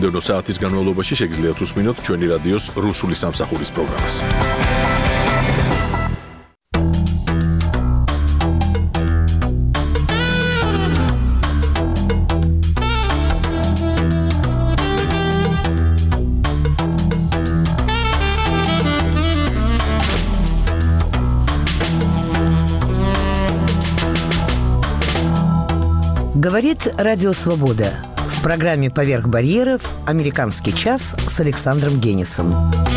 მომდევნო საათის განმავლობაში შეგიძლიათ უსმინოთ ჩვენი რადიოს რუსული სამსახურის პროგრამას. Говорит Радио Свобода. В программе «Поверх барьеров» «Американский час» с Александром Генисом.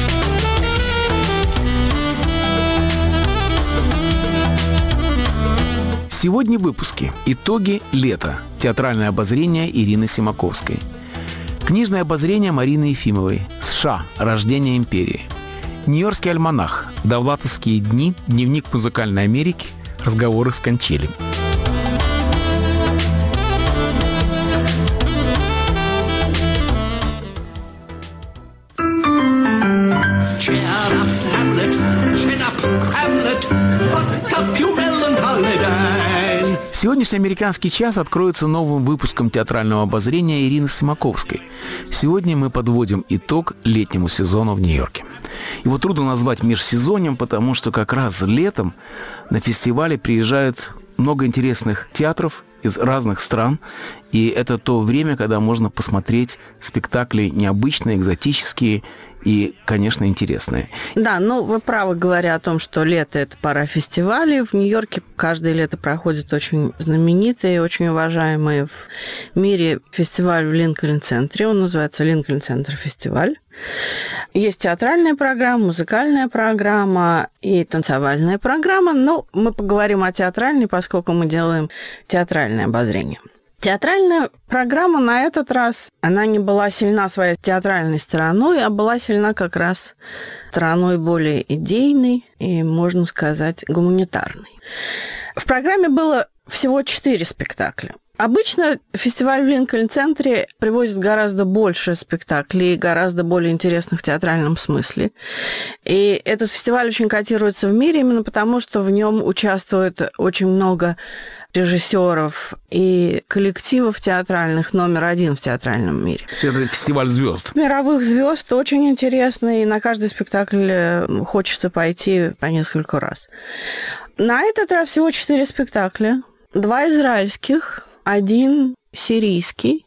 Сегодня в выпуске «Итоги лета». Театральное обозрение Ирины Симаковской. Книжное обозрение Марины Ефимовой. США. Рождение империи. Нью-Йоркский альманах. Довлатовские дни. Дневник музыкальной Америки. Разговоры с Кончелем. Сегодняшний «Американский час» откроется новым выпуском театрального обозрения Ирины Симаковской. Сегодня мы подводим итог летнему сезону в Нью-Йорке. Его трудно назвать межсезоньем, потому что как раз летом на фестивале приезжают много интересных театров из разных стран, и это то время, когда можно посмотреть спектакли необычные, экзотические и, конечно, интересные. Да, вы правы, говоря о том, что лето – это пора фестивалей. В Нью-Йорке каждое лето проходит очень знаменитый и очень уважаемый в мире фестиваль в Линкольн-центре. Он называется Линкольн-центр фестиваль. Есть театральная программа, музыкальная программа и танцевальная программа. Но мы поговорим о театральной, поскольку мы делаем театральное обозрение. Театральная программа на этот раз, она не была сильна своей театральной стороной, а была сильна как раз стороной более идейной и, можно сказать, гуманитарной. В программе было всего 4 спектакля. Обычно фестиваль в Линкольн-центре привозит гораздо больше спектаклей, гораздо более интересных в театральном смысле. И этот фестиваль очень котируется в мире именно потому, что в нем участвует очень много режиссеров и коллективов театральных номер один в театральном мире. Это фестиваль звезд. Мировых звезд очень интересно, и на каждый спектакль хочется пойти по несколько раз. На этот раз всего 4 спектакля. 2 израильских, 1 сирийский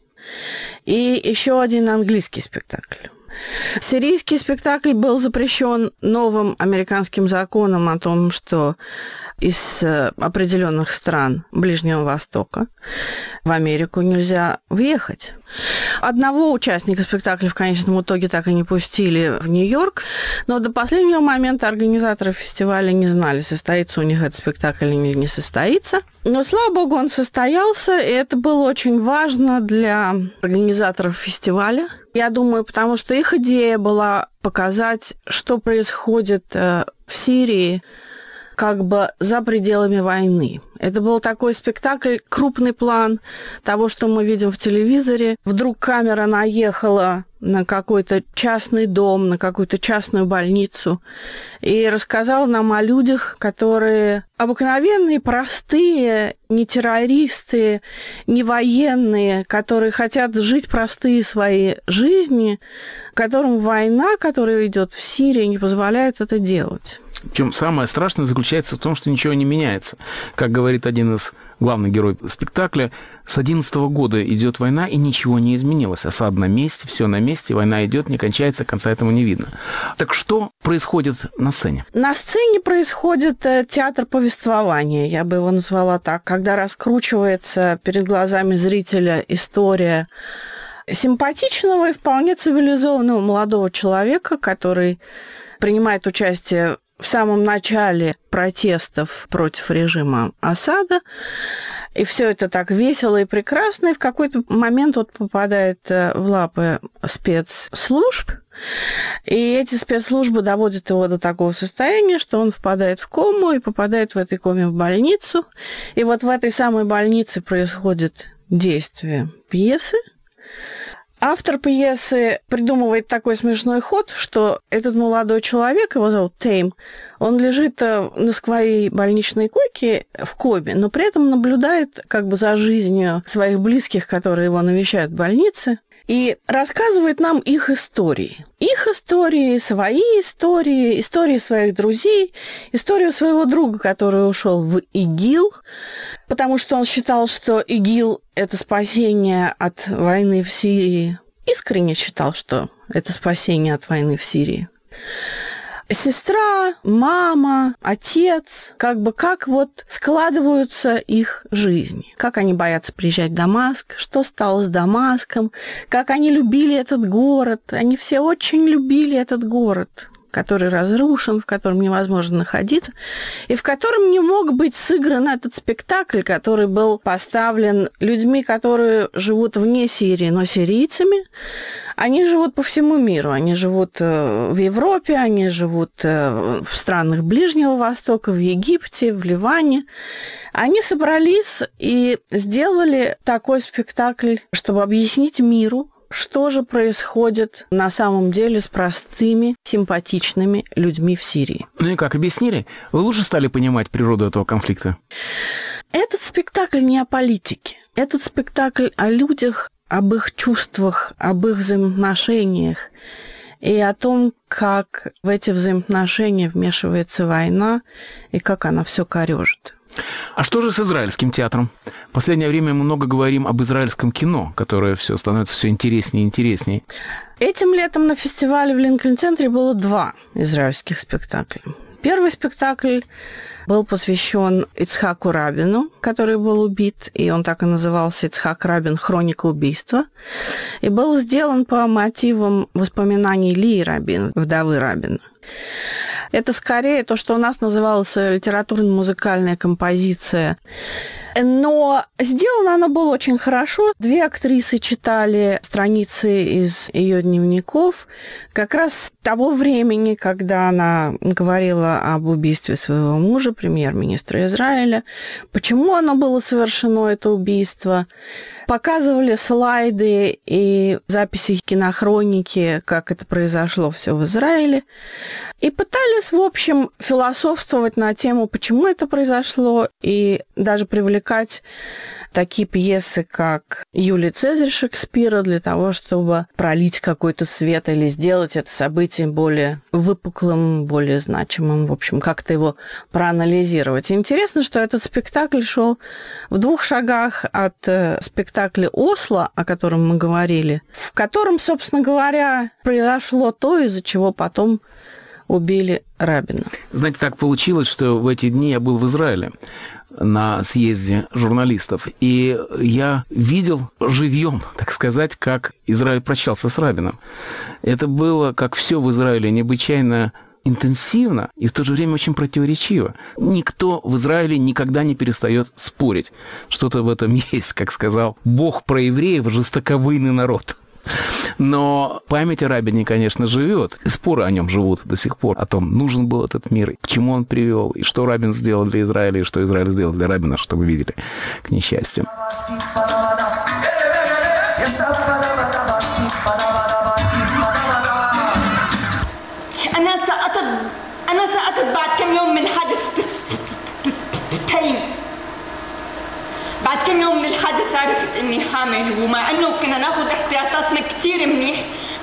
и еще 1 английский спектакль. Сирийский спектакль был запрещен новым американским законом о том, что из определенных стран Ближнего Востока в Америку нельзя въехать. Одного участника спектакля в конечном итоге так и не пустили в Нью-Йорк, но до последнего момента организаторы фестиваля не знали, состоится у них этот спектакль или не состоится. Но, слава богу, он состоялся, и это было очень важно для организаторов фестиваля. Я думаю, потому что их идея была показать, что происходит в Сирии, как бы за пределами войны. Это был такой спектакль, крупный план того, что мы видим в телевизоре. Вдруг камера наехала на какой-то частный дом, на какую-то частную больницу и рассказала нам о людях, которые обыкновенные, простые, не террористы, не военные, которые хотят жить простые свои жизни, которым война, которая идет в Сирии, не позволяет это делать. Причем самое страшное заключается в том, что ничего не меняется. Как говорит один из главных героев спектакля, с 2011 года идет война, и ничего не изменилось. Осада на месте, все на месте, война идет, не кончается, конца этому не видно. Так что происходит на сцене? На сцене происходит театр повествования, я бы его назвала так, когда раскручивается перед глазами зрителя история симпатичного и вполне цивилизованного молодого человека, который принимает участие в самом начале протестов против режима Асада. И все это так весело и прекрасно. И в какой-то момент он попадает в лапы спецслужб. И эти спецслужбы доводят его до такого состояния, что он впадает в кому и попадает в этой коме в больницу. И вот в этой самой больнице происходит действие пьесы. Автор пьесы придумывает такой смешной ход, что этот молодой человек, его зовут Тейм, он лежит на своей больничной койке в коме, но при этом наблюдает как бы за жизнью своих близких, которые его навещают в больнице. и рассказывает нам их истории. Их истории, свои истории, истории своих друзей, историю своего друга, который ушел в ИГИЛ, потому что он считал, что ИГИЛ – это спасение от войны в Сирии. Искренне считал, что это спасение от войны в Сирии. Сестра, мама, отец, как вот складываются их жизни. Как они боятся приезжать в Дамаск, что стало с Дамаском, как они любили этот город. Они все очень любили этот город, который разрушен, в котором невозможно находиться, и в котором не мог быть сыгран этот спектакль, который был поставлен людьми, которые живут вне Сирии, но сирийцами. Они живут по всему миру. Они живут в Европе, они живут в странах Ближнего Востока, в Египте, в Ливане. Они собрались и сделали такой спектакль, чтобы объяснить миру, что же происходит на самом деле с простыми, симпатичными людьми в Сирии. Ну и как, объяснили? Вы лучше стали понимать природу этого конфликта? Этот спектакль не о политике. Этот спектакль о людях, об их чувствах, об их взаимоотношениях и о том, как в эти взаимоотношения вмешивается война и как она все корёжит. А что же с израильским театром? В последнее время мы много говорим об израильском кино, которое становится все интереснее и интереснее. Этим летом на фестивале в Линкольн-центре было 2 израильских спектакля. Первый спектакль был посвящен Ицхаку Рабину, который был убит, и он так и назывался «Ицхак Рабин. Хроника убийства», и был сделан по мотивам воспоминаний Лии Рабин, вдовы Рабина. Это скорее то, что у нас называлось литературно-музыкальная композиция. Но сделано оно было очень хорошо. 2 актрисы читали страницы из ее дневников как раз того времени, когда она говорила об убийстве своего мужа, премьер-министра Израиля, почему оно было совершено, это убийство. Показывали слайды и записи кинохроники, как это произошло все в Израиле. И пытались, в общем, философствовать на тему, почему это произошло, и даже привлекать такие пьесы, как «Юлий Цезарь» Шекспира, для того, чтобы пролить какой-то свет или сделать это событие более выпуклым, более значимым, в общем, как-то его проанализировать. И интересно, что этот спектакль шел в 2 шагах от спектакля «Осло», о котором мы говорили, в котором, собственно говоря, произошло то, из-за чего потом убили Рабина. Знаете, так получилось, что в эти дни я был в Израиле на съезде журналистов, и я видел живьем, так сказать, как Израиль прощался с Рабином. Это было, как все в Израиле, необычайно интенсивно и в то же время очень противоречиво. Никто в Израиле никогда не перестает спорить. Что-то в этом есть, как сказал Бог про евреев, жестоковыйный народ. Но память о Рабине, конечно, живет. И споры о нем живут до сих пор. О том, нужен был этот мир, к чему он привел, и что Рабин сделал для Израиля, и что Израиль сделал для Рабина, что вы видели, к несчастью. أنا سقطت بعد كم يوم من حادث تيم. بعد كم يوم من الحادث عرفت إني حامل ومع إنه كنا ناخد احتياطاتنا كتير منيح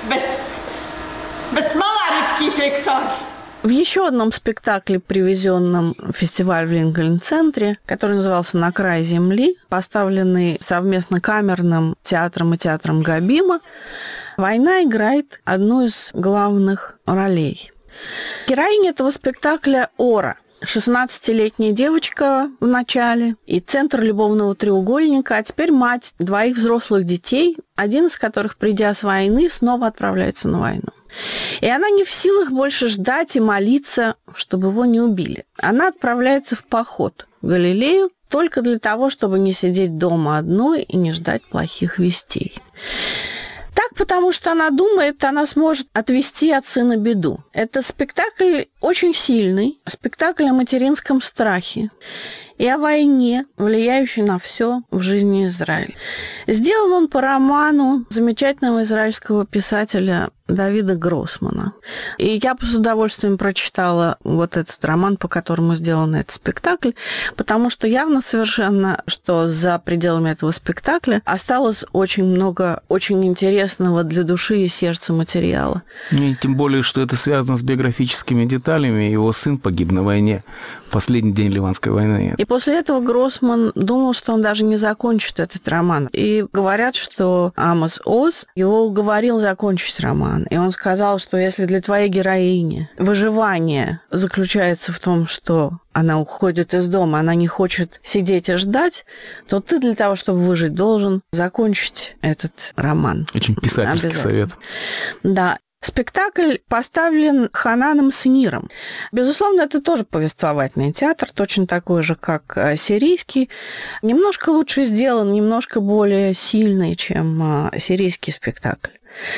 بس ما بعرف كيف هيك صار. В еще одном спектакле, привезенном в фестиваль в Линкольн-центре, который назывался «На край земли», поставленный совместно камерным театром и театром Габима, война играет одну из главных ролей. Героиня этого спектакля Ора, 16-летняя девочка в начале, и центр любовного треугольника, а теперь мать 2 взрослых детей, один из которых, придя с войны, снова отправляется на войну. И она не в силах больше ждать и молиться, чтобы его не убили. Она отправляется в поход в Галилею только для того, чтобы не сидеть дома одной и не ждать плохих вестей. Так, потому что она думает, она сможет отвести от сына беду. Это спектакль очень сильный, спектакль о материнском страхе и о войне, влияющей на все в жизни Израиля. Сделан он по роману замечательного израильского писателя Давида Гроссмана. И я с удовольствием прочитала вот этот роман, по которому сделан этот спектакль, потому что явно совершенно, что за пределами этого спектакля осталось очень много очень интересного для души и сердца материала. И тем более, что это связано с биографическими деталями. Его сын погиб на войне в последний день Ливанской войны. И после этого Гроссман думал, что он даже не закончит этот роман. И говорят, что Амос Оз его уговорил закончить роман. И он сказал, что если для твоей героини выживание заключается в том, что она уходит из дома, она не хочет сидеть и ждать, то ты для того, чтобы выжить, должен закончить этот роман. Очень писательский совет. Да. Спектакль поставлен Хананом Синиром. Безусловно, это тоже повествовательный театр, точно такой же, как сирийский. Немножко лучше сделан, немножко более сильный, чем сирийский спектакль.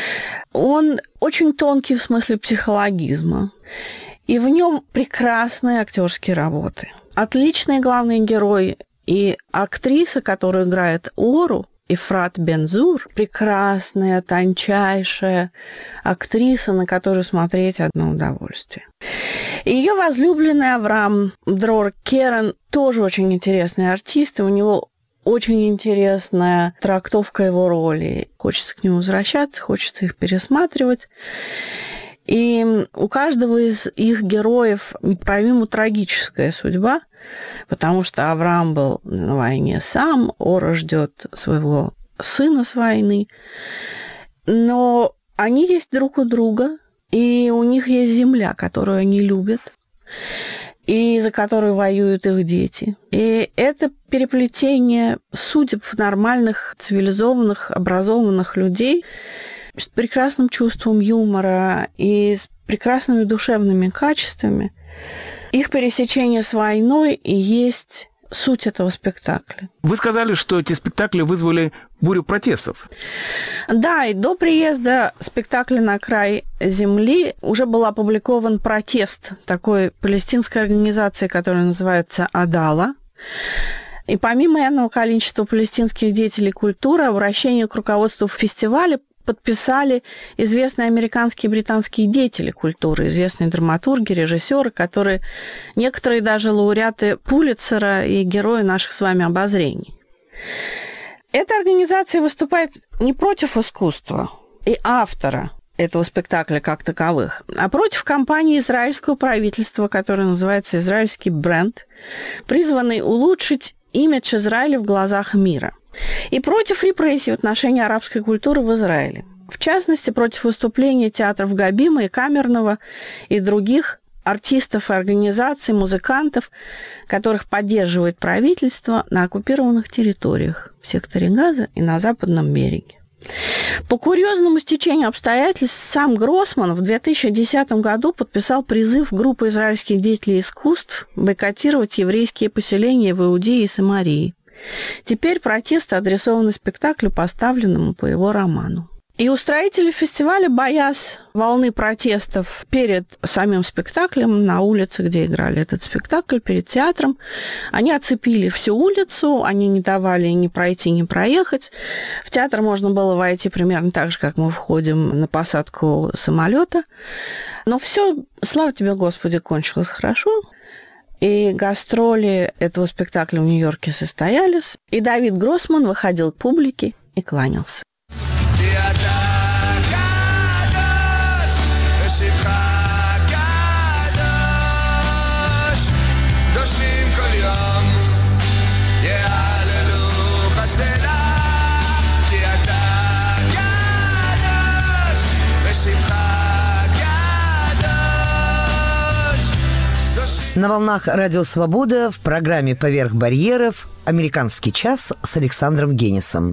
Он очень тонкий в смысле психологизма. И в нем прекрасные актерские работы. Отличный главный герой и актриса, которая играет Ору, Ифрат Бензур, прекрасная, тончайшая актриса, на которую смотреть одно удовольствие. Ее возлюбленный Авраам Дрор Керен тоже очень интересный артист, и у него очень интересная трактовка его роли. Хочется к нему возвращаться, хочется их пересматривать. И у каждого из их героев непоправимо трагическая судьба, потому что Авраам был на войне сам, Ора ждет своего сына с войны, но они есть друг у друга, и у них есть земля, которую они любят, и за которую воюют их дети. И это переплетение судеб нормальных, цивилизованных, образованных людей с прекрасным чувством юмора и с прекрасными душевными качествами. Их пересечение с войной и есть суть этого спектакля. Вы сказали, что эти спектакли вызвали бурю протестов. Да, и до приезда спектакля «На край земли» уже был опубликован протест такой палестинской организации, которая называется «Адала». И помимо энного количества палестинских деятелей культуры, обращение к руководству фестиваля подписали известные американские и британские деятели культуры, известные драматурги, режиссеры, которые некоторые даже лауреаты Пулитцера и герои наших с вами обозрений. Эта организация выступает не против искусства и автора этого спектакля как таковых, а против кампании израильского правительства, которая называется «Израильский бренд», призванный улучшить имидж Израиля в глазах мира. И против репрессий в отношении арабской культуры в Израиле. В частности, против выступления театров Габима и Камерного и других артистов и организаций, музыкантов, которых поддерживает правительство на оккупированных территориях в секторе Газа и на Западном береге. По курьезному стечению обстоятельств сам Гроссман в 2010 году подписал призыв группы израильских деятелей искусств бойкотировать еврейские поселения в Иудее и Самарии. Теперь протесты адресованы спектаклю, поставленному по его роману. И устроители фестиваля, боясь волны протестов перед самим спектаклем, на улице, где играли этот спектакль, перед театром, они оцепили всю улицу, они не давали ни пройти, ни проехать. В театр можно было войти примерно так же, как мы входим на посадку самолета. Но все, слава тебе, Господи, кончилось хорошо. И гастроли этого спектакля в Нью-Йорке состоялись, и Давид Гроссман выходил к публике и кланялся. На волнах Радио Свобода в программе «Поверх барьеров» «Американский час» с Александром Генисом.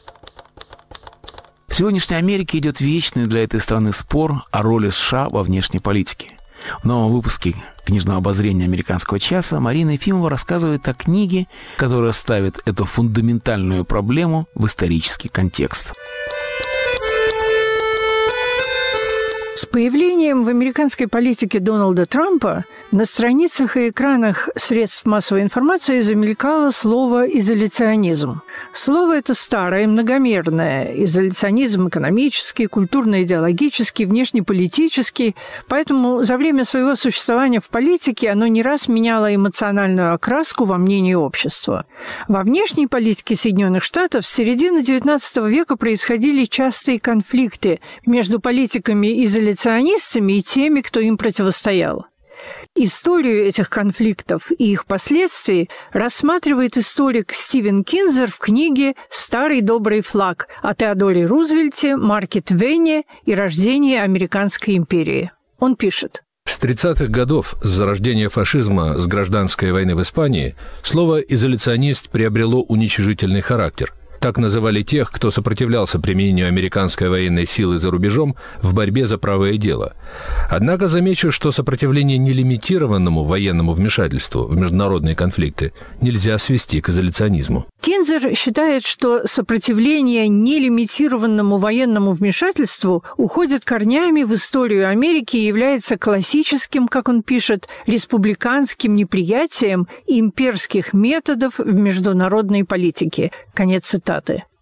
В сегодняшней Америке идет вечный для этой страны спор о роли США во внешней политике. В новом выпуске книжного обозрения «Американского часа» Марина Ефимова рассказывает о книге, которая ставит эту фундаментальную проблему в исторический контекст. С появлением в американской политике Дональда Трампа на страницах и экранах средств массовой информации замелькало слово «изоляционизм». Слово это старое, многомерное. Изоляционизм экономический, культурно-идеологический, внешнеполитический. Поэтому за время своего существования в политике оно не раз меняло эмоциональную окраску во мнении общества. Во внешней политике Соединенных Штатов с середины XIX века происходили частые конфликты между политиками-изоляционистами и теми, кто им противостоял. Историю этих конфликтов и их последствий рассматривает историк Стивен Кинзер в книге «Старый добрый флаг» о Теодоре Рузвельте, Марке Твене и рождении Американской империи. Он пишет: С 30-х годов, с зарождения фашизма, с гражданской войны в Испании, слово «изоляционист» приобрело уничижительный характер. Так называли тех, кто сопротивлялся применению американской военной силы за рубежом в борьбе за правое дело. Однако замечу, что сопротивление нелимитированному военному вмешательству в международные конфликты нельзя свести к изоляционизму. Кинзер считает, что сопротивление нелимитированному военному вмешательству уходит корнями в историю Америки и является классическим, как он пишет, республиканским неприятием имперских методов в международной политике. Конец цитаты.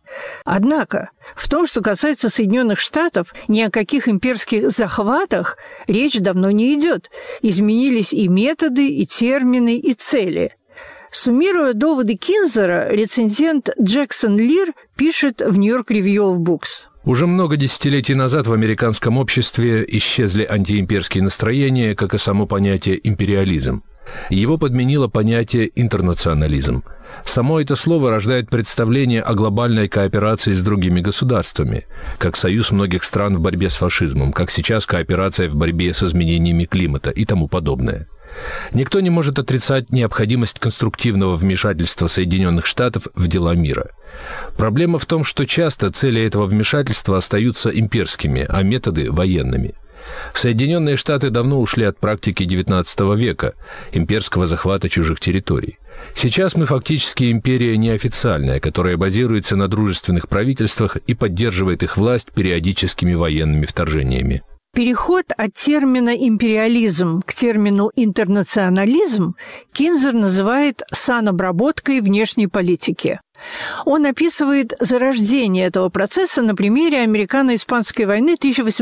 Однако в том, что касается Соединенных Штатов, ни о каких имперских захватах речь давно не идет. Изменились и методы, и термины, и цели. Суммируя доводы Кинзера, рецензент Джексон Лир пишет в New York Review of Books: Уже много десятилетий назад в американском обществе исчезли антиимперские настроения, как и само понятие «империализм». Его подменило понятие «интернационализм». Само это слово рождает представление о глобальной кооперации с другими государствами, как союз многих стран в борьбе с фашизмом, как сейчас кооперация в борьбе с изменениями климата и тому подобное. Никто не может отрицать необходимость конструктивного вмешательства Соединенных Штатов в дела мира. Проблема в том, что часто цели этого вмешательства остаются имперскими, а методы – военными. Соединенные Штаты давно ушли от практики XIX века, имперского захвата чужих территорий. Сейчас мы фактически империя неофициальная, которая базируется на дружественных правительствах и поддерживает их власть периодическими военными вторжениями. Переход от термина «империализм» к термину «интернационализм» Кинзер называет санобработкой внешней политики. Он описывает зарождение этого процесса на примере Американо-Испанской войны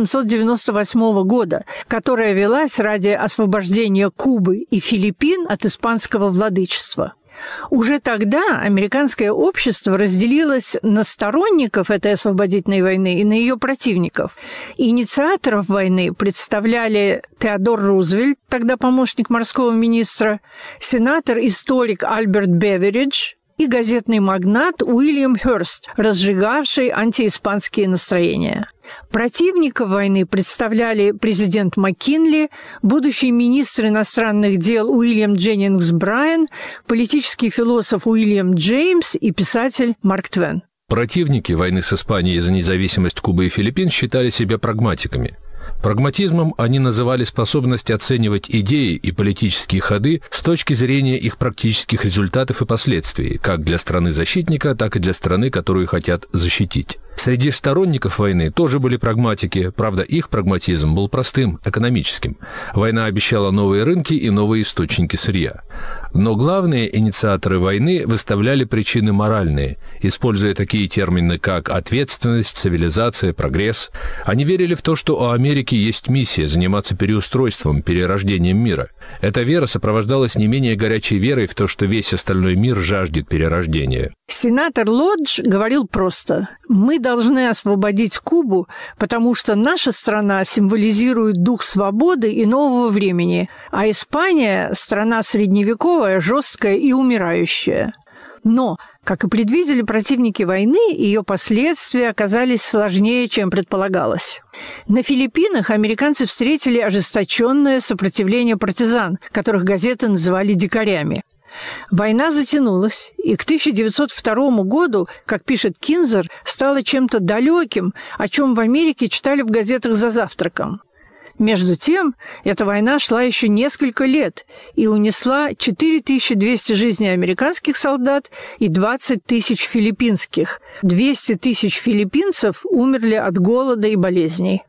1898 года, которая велась ради освобождения Кубы и Филиппин от испанского владычества. Уже тогда американское общество разделилось на сторонников этой освободительной войны и на ее противников. Инициаторов войны представляли Теодор Рузвельт, тогда помощник морского министра, сенатор-историк Альберт Беверидж и газетный магнат Уильям Хёрст, разжигавший антииспанские настроения. Противников войны представляли президент Маккинли, будущий министр иностранных дел Уильям Дженнингс Брайан, политический философ Уильям Джеймс и писатель Марк Твен. Противники войны с Испанией за независимость Кубы и Филиппин считали себя прагматиками. Прагматизмом они называли способность оценивать идеи и политические ходы с точки зрения их практических результатов и последствий, как для страны-защитника, так и для страны, которую хотят защитить. Среди сторонников войны тоже были прагматики, правда, их прагматизм был простым, экономическим. Война обещала новые рынки и новые источники сырья. Но главные инициаторы войны выставляли причины моральные, используя такие термины, как ответственность, цивилизация, прогресс. Они верили в то, что у Америки есть миссия заниматься переустройством, перерождением мира. Эта вера сопровождалась не менее горячей верой в то, что весь остальной мир жаждет перерождения. Сенатор Лодж говорил просто: «Мы должны освободить Кубу, потому что наша страна символизирует дух свободы и нового времени, а Испания – страна средневековая, жесткая и умирающая». Но, как и предвидели противники войны, ее последствия оказались сложнее, чем предполагалось. На Филиппинах американцы встретили ожесточенное сопротивление партизан, которых газеты называли «дикарями». Война затянулась, и к 1902 году, как пишет Кинзер, стало чем-то далеким, о чем в Америке читали в газетах за завтраком. Между тем, эта война шла еще несколько лет и унесла 4200 жизней американских солдат и 20 тысяч филиппинских. 200 тысяч филиппинцев умерли от голода и болезней.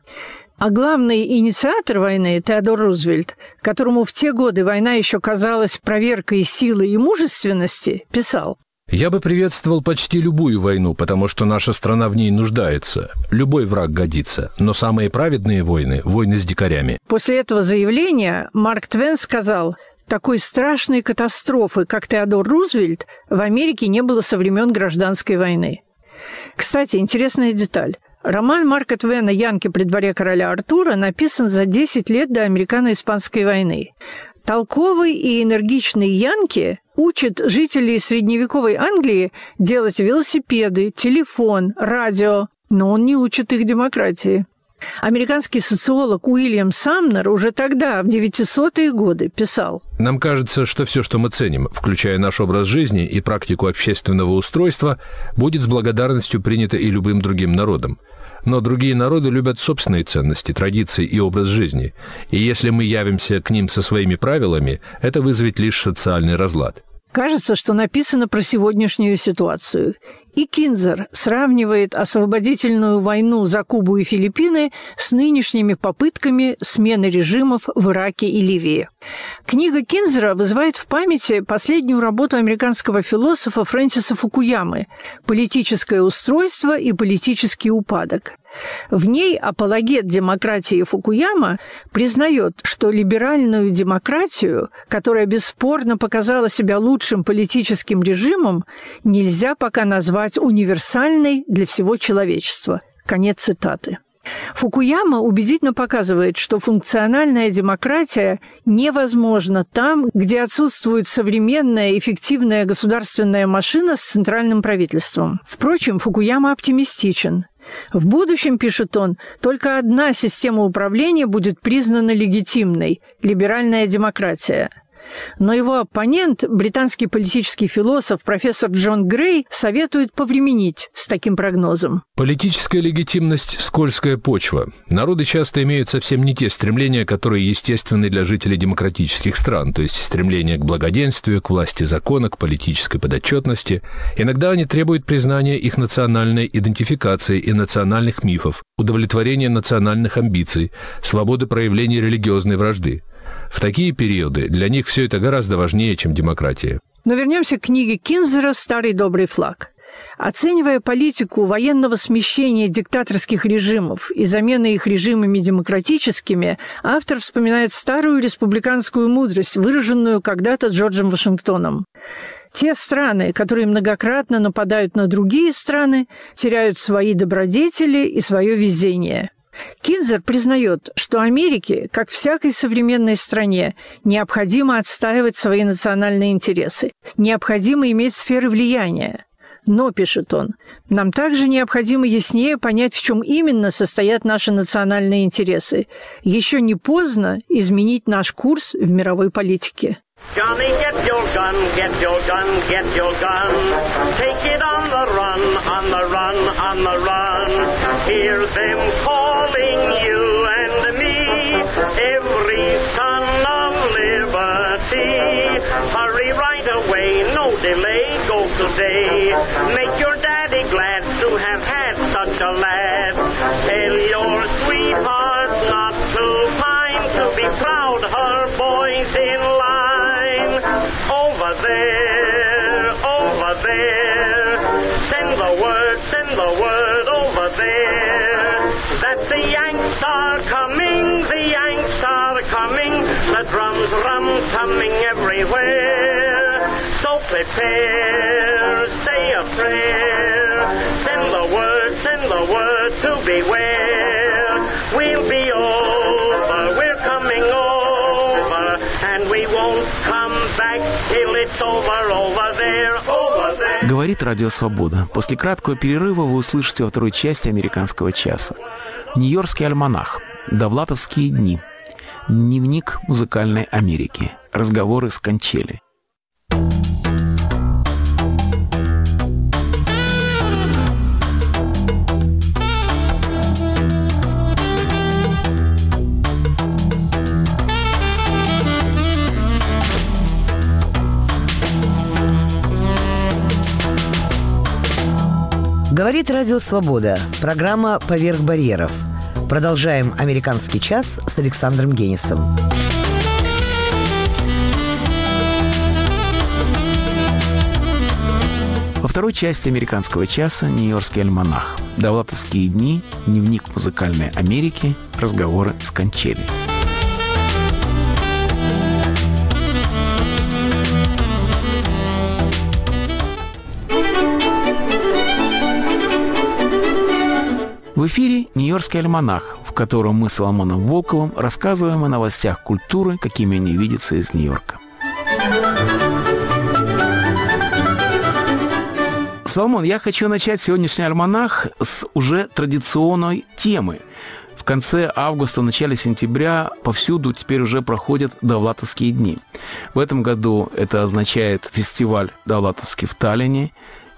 А главный инициатор войны, Теодор Рузвельт, которому в те годы война еще казалась проверкой силы и мужественности, писал: «Я бы приветствовал почти любую войну, потому что наша страна в ней нуждается. Любой враг годится, но самые праведные войны – войны с дикарями». После этого заявления Марк Твен сказал: «Такой страшной катастрофы, как Теодор Рузвельт, в Америке не было со времен Гражданской войны». Кстати, интересная деталь. Роман Марка Твена «Янки при дворе короля Артура» написан за 10 лет до Американо-Испанской войны. Толковый и энергичный Янки учит жителей средневековой Англии делать велосипеды, телефон, радио, но он не учит их демократии. Американский социолог Уильям Самнер уже тогда, в 900-е годы, писал: «Нам кажется, что все, что мы ценим, включая наш образ жизни и практику общественного устройства, будет с благодарностью принято и любым другим народом. Но другие народы любят собственные ценности, традиции и образ жизни. И если мы явимся к ним со своими правилами, это вызовет лишь социальный разлад». Кажется, что написано про сегодняшнюю ситуацию. И Кинзер сравнивает освободительную войну за Кубу и Филиппины с нынешними попытками смены режимов в Ираке и Ливии. Книга Кинзера вызывает в памяти последнюю работу американского философа Фрэнсиса Фукуямы «Политическое устройство и политический упадок». В ней апологет демократии Фукуяма признает, что либеральную демократию, которая бесспорно показала себя лучшим политическим режимом, нельзя пока назвать универсальной для всего человечества. Конец цитаты. Фукуяма убедительно показывает, что функциональная демократия невозможна там, где отсутствует современная эффективная государственная машина с центральным правительством. Впрочем, Фукуяма оптимистичен. В будущем, пишет он, только одна система управления будет признана легитимной – либеральная демократия. Но его оппонент, британский политический философ профессор Джон Грей, советует повременить с таким прогнозом. Политическая легитимность – скользкая почва. Народы часто имеют совсем не те стремления, которые естественны для жителей демократических стран, то есть стремления к благоденствию, к власти закона, к политической подотчетности. Иногда они требуют признания их национальной идентификации и национальных мифов, удовлетворения национальных амбиций, свободы проявления религиозной вражды. В такие периоды для них все это гораздо важнее, чем демократия. Но вернемся к книге Кинзера «Старый добрый флаг». Оценивая политику военного смещения диктаторских режимов и замены их режимами демократическими, автор вспоминает старую республиканскую мудрость, выраженную когда-то Джорджем Вашингтоном. Те страны, которые многократно нападают на другие страны, теряют свои добродетели и свое везение. Кинзер признает, что Америке, как всякой современной стране, необходимо отстаивать свои национальные интересы, необходимо иметь сферы влияния. Но, пишет он, нам также необходимо яснее понять, в чем именно состоят наши национальные интересы. Еще не поздно изменить наш курс в мировой политике. Johnny, get your gun, get your gun, get your gun. Take it on the run, on the run, on the run. Hear them calling you and me, every son of liberty. Hurry right away, no delay, go today. Make your daddy glad to have had such a lad. Tell your sweetheart not too fine to be proud, her boys in line. Over there, send the word over there, that the Yanks are coming, the Yanks are coming, the drums rum-tumming everywhere, so prepare, say a prayer, send the word to beware, we'll be over, we're coming over, and we won't come back till it's over there, over there. Говорит Радио Свобода. После краткого перерыва вы услышите во второй части «Американского часа». Нью-Йоркский альманах. Довлатовские дни. Дневник музыкальной Америки. Разговоры с Кончели. Говорит Радио Свобода. Программа «Поверх барьеров». Продолжаем «Американский час» с Александром Генисом. Во второй части «Американского часа» Нью-Йоркский альманах. Довлатовские дни, дневник музыкальной Америки, разговоры с Кончели. В эфире «Нью-Йоркский альманах», в котором мы с Соломоном Волковым рассказываем о новостях культуры, какими они видятся из Нью-Йорка. Соломон, я хочу начать сегодняшний альманах с уже традиционной темы. В конце августа, начале сентября повсюду теперь уже проходят Довлатовские дни. В этом году это означает фестиваль Довлатовский в Таллине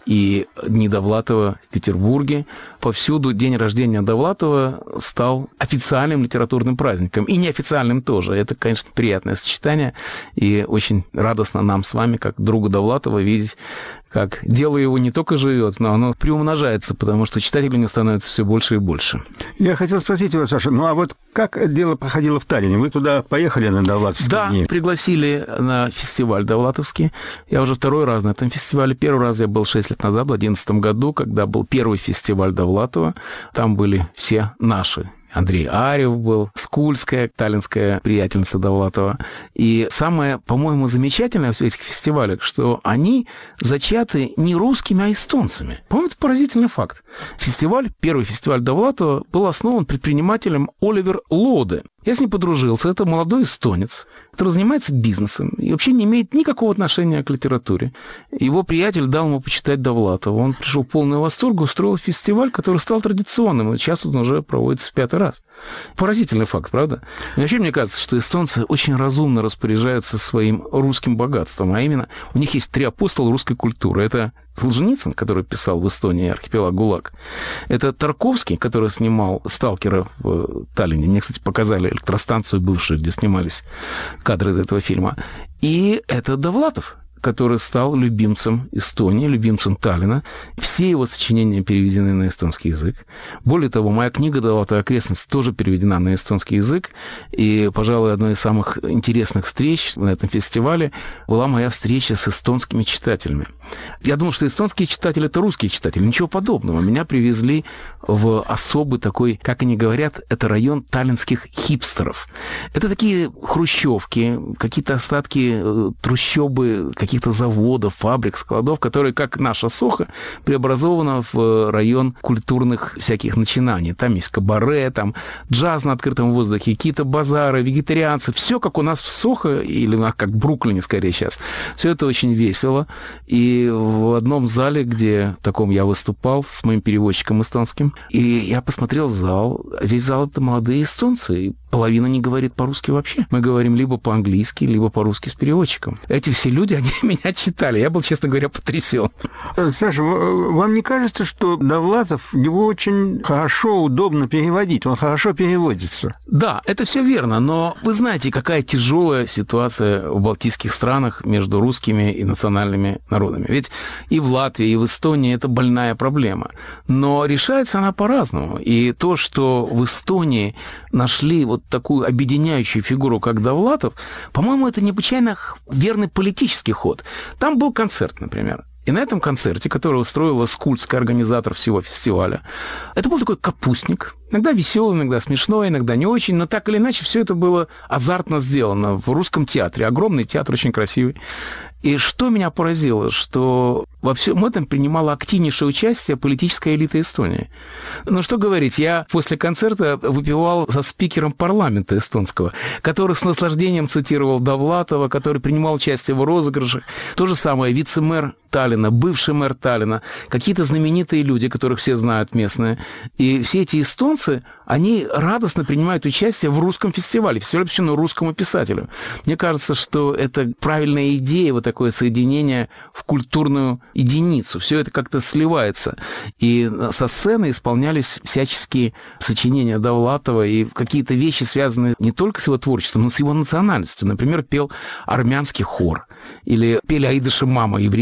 и Дни Довлатова в Петербурге. Повсюду день рождения Довлатова стал официальным литературным праздником. И неофициальным тоже. Это, конечно, приятное сочетание. И очень радостно нам с вами, как другу Довлатова, видеть, как дело его не только живет, но оно приумножается, потому что читателей у него становится все больше и больше. Я хотел спросить вас, Саша, ну а вот как дело проходило в Таллине? Вы туда поехали на Довлатовские дни? Да, пригласили на фестиваль Довлатовский. Я уже второй раз на этом фестивале. Первый раз я был 6 лет назад, в 2011 году, когда был первый фестиваль Довлатова. Там были все наши. Андрей Арев был, Скульская, таллинская приятельница Довлатова. И самое, по-моему, замечательное в этих фестивалях, что они зачаты не русскими, а эстонцами. По-моему, это поразительный факт. Фестиваль, первый фестиваль Довлатова, был основан предпринимателем Оливер Лоде. Я с ним подружился. Это молодой эстонец, который занимается бизнесом и вообще не имеет никакого отношения к литературе. Его приятель дал ему почитать Довлатова. Он пришел в полный восторг, устроил фестиваль, который стал традиционным. И сейчас он уже проводится в 5-й раз. Поразительный факт, правда? И вообще, мне кажется, что эстонцы очень разумно распоряжаются своим русским богатством. А именно, у них есть 3 апостола русской культуры. Это Солженицын, который писал в Эстонии «Архипелаг ГУЛАГ». Это Тарковский, который снимал «Сталкера» в Таллине. Мне, кстати, показали электростанцию бывшую, где снимались кадры из этого фильма. И это Довлатов, который стал любимцем Эстонии, любимцем Таллина. Все его сочинения переведены на эстонский язык. Более того, моя книга «Довлатова окрестности» тоже переведена на эстонский язык. И, пожалуй, одной из самых интересных встреч на этом фестивале была моя встреча с эстонскими читателями. Я думал, что эстонские читатели – это русские читатели. Ничего подобного. Меня привезли в особый такой, как они говорят, это район таллинских хипстеров. Это такие хрущевки, какие-то остатки трущобы, каких-то заводов, фабрик, складов, которые, как наша Сохо, преобразована в район культурных всяких начинаний. Там есть кабаре, там джаз на открытом воздухе, какие-то базары, вегетарианцы. Все как у нас в Сохо, или у нас как в Бруклине, скорее, сейчас. Все это очень весело. И в одном зале, где таком я выступал с моим переводчиком эстонским, и я посмотрел в зал. Весь зал — это молодые эстонцы. И половина не говорит по-русски вообще. Мы говорим либо по-английски, либо по-русски с переводчиком. Эти все люди, они меня читали. Я был, честно говоря, потрясен. Саша, вам не кажется, что Довлатов, его очень хорошо, удобно переводить? Он хорошо переводится. Да, это все верно, но вы знаете, какая тяжелая ситуация в балтийских странах между русскими и национальными народами. Ведь и в Латвии, и в Эстонии это больная проблема. Но решается она по-разному. И то, что в Эстонии нашли вот такую объединяющую фигуру, как Довлатов, по-моему, это необычайно верный политический ход. Там был концерт, например. И на этом концерте, который устроила Скульская, организатор всего фестиваля, это был такой капустник. Иногда веселый, иногда смешной, иногда не очень, но так или иначе все это было азартно сделано в русском театре. Огромный театр, очень красивый. И что меня поразило, что во всем этом принимала активнейшее участие политическая элита Эстонии. Ну, что говорить, я после концерта выпивал со спикером парламента эстонского, который с наслаждением цитировал Довлатова, который принимал участие в розыгрышах. То же самое вице-мэр Таллина, бывший мэр Таллина, какие-то знаменитые люди, которых все знают местные. И все эти эстонцы, они радостно принимают участие в русском фестивале, фестивале, посвященном русскому писателю. Мне кажется, что это правильная идея, вот такое соединение в культурную единицу. Все это как-то сливается. И со сцены исполнялись всяческие сочинения Довлатова и какие-то вещи, связанные не только с его творчеством, но и с его национальностью. Например, пел армянский хор. Или пели Аида Шимама, еврейская организация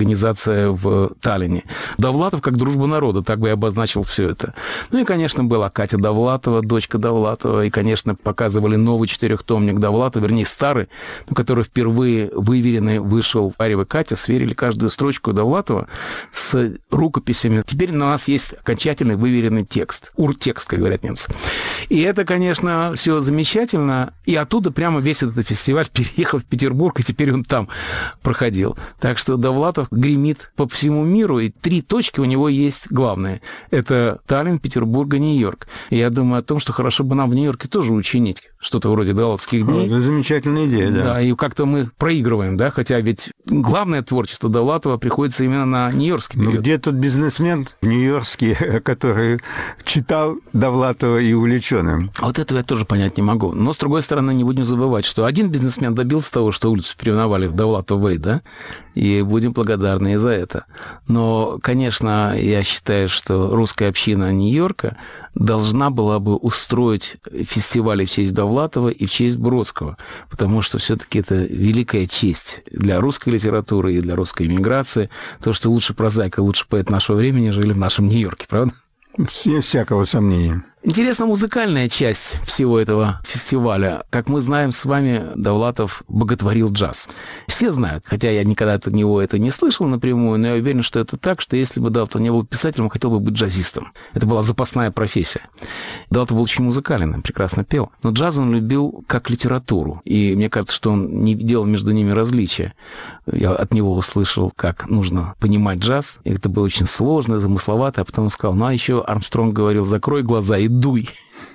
организация в Таллине. Довлатов как дружба народа, так бы я обозначил все это. Ну и, конечно, была Катя Довлатова, дочка Довлатова, и, конечно, показывали новый 4-томник Довлатова, вернее, старый, но который впервые выверенный вышел. Арьева Катя сверили каждую строчку Довлатова с рукописями. Теперь у нас есть окончательный выверенный текст. Уртекст, как говорят немцы. И это, конечно, все замечательно. И оттуда прямо весь этот фестиваль переехал в Петербург, и теперь он там проходил. Так что Довлатов гремит по всему миру, и 3 точки у него есть главные. Это Таллин, Петербург и Нью-Йорк. И я думаю о том, что хорошо бы нам в Нью-Йорке тоже учинить что-то вроде Довлатовских дней. Это замечательная идея, да. Да, и как-то мы проигрываем, да, хотя ведь главное творчество Довлатова приходится именно на нью-йоркский период. Ну, где тот бизнесмен нью-йоркский, который читал Довлатова и увлеченным? Вот этого я тоже понять не могу. Но, с другой стороны, не будем забывать, что один бизнесмен добился того, что улицу переименовали в Довлатов-Вэй, да, и будем благодарны и за это. Но, конечно, я считаю, что русская община Нью-Йорка должна была бы устроить фестивали в честь Довлатова и в честь Бродского, потому что все-таки это великая честь для русской литературы и для русской эмиграции, то, что лучше прозаик и лучше поэт нашего времени жили в нашем Нью-Йорке, правда? Без всякого сомнения. Интересна музыкальная часть всего этого фестиваля. Как мы знаем с вами, Довлатов боготворил джаз. Все знают, хотя я никогда от него это не слышал напрямую, но я уверен, что это так, что если бы Довлатов не был писателем, он хотел бы быть джазистом. Это была запасная профессия. Довлатов был очень музыкален, прекрасно пел. Но джаз он любил как литературу. И мне кажется, что он не делал между ними различия. Я от него услышал, как нужно понимать джаз. И это было очень сложно, замысловато. А потом он сказал, ну а еще Армстронг говорил, закрой глаза и дуй.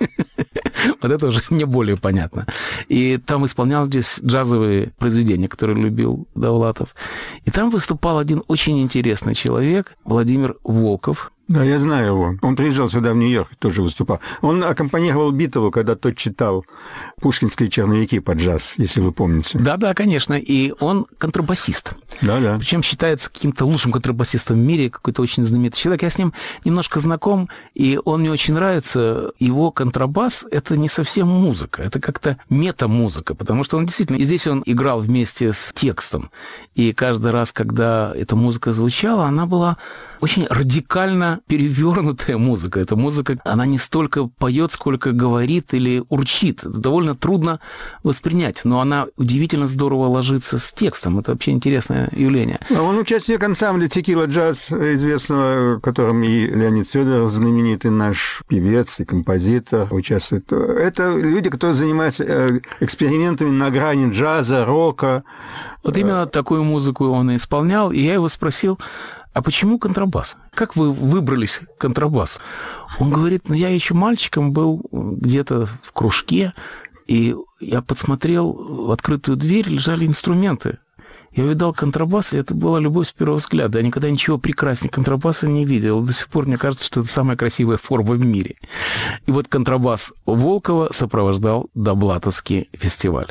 Вот это уже мне более понятно. И там исполнялись джазовые произведения, которые любил Довлатов. И там выступал один очень интересный человек, Владимир Волков. Да, я знаю его. Он приезжал сюда, в Нью-Йорк, тоже выступал. Он аккомпанировал Битову, когда тот читал пушкинские черновики под джаз, если вы помните. Да, конечно. И он контрабасист. Да. Причем считается каким-то лучшим контрабасистом в мире, какой-то очень знаменитый человек. Я с ним немножко знаком, и он мне очень нравится. Его контрабас — это не совсем музыка, это как-то мета-музыка, потому что он действительно... И здесь он играл вместе с текстом. И каждый раз, когда эта музыка звучала, она была очень радикально перевернутая музыка. Эта музыка, она не столько поет, сколько говорит или урчит. Это довольно трудно воспринять, но она удивительно здорово ложится с текстом. Это вообще интересное явление. Он участник ансамбля «Текила Джаз», известного, в котором и Леонид Федоров, знаменитый наш певец и композитор, участвует. Это люди, которые занимаются экспериментами на грани джаза, рока. Вот именно такую музыку он и исполнял, и я его спросил, а почему контрабас? Как вы выбрались к контрабасу? Он говорит, я еще мальчиком был где-то в кружке, и я подсмотрел в открытую дверь, лежали инструменты. Я увидал контрабас, и это была любовь с первого взгляда. Я никогда ничего прекраснее контрабаса не видел. До сих пор мне кажется, что это самая красивая форма в мире. И вот контрабас Волкова сопровождал Довлатовский фестиваль.